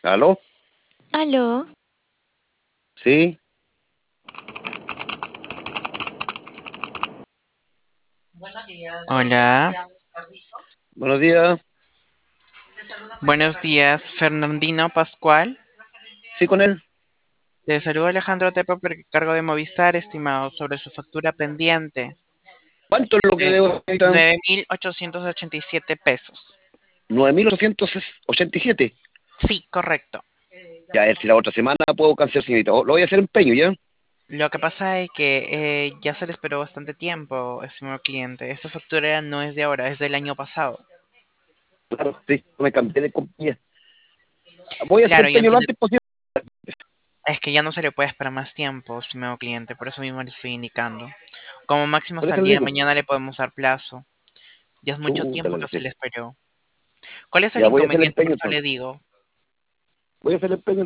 ¿Aló? Aló, Sí, Hola, buenos días. buenos días, Fernandino Pascual. Sí, con él. Te saludo Alejandro Tepa por cargo de Movistar, estimado, sobre su factura pendiente ¿Cuánto es lo que de debo ahorita? 9.887 pesos. 9.887. Sí, correcto. Ya, a ver si la otra semana puedo cancelar, señorita. Lo voy a hacer empeño, ¿ya? Lo que pasa es que ya se le esperó bastante tiempo, estimado cliente. Esta factura no es de ahora, es del año pasado. Claro, sí, no me cambié de compañía. Voy a hacer Claro, ya empeño lo entiendo. antes posible. Es que ya no se le puede esperar más tiempo, estimado cliente, por eso mismo le estoy indicando. Como máximo Por hasta eso el le día de digo. mañana le podemos dar plazo. Ya es mucho Chuta tiempo la que se le leche. esperó. ¿Cuál es el Ya voy a hacer el inconveniente? Por empeño eso le entonces. digo. Voy a hacer el empeño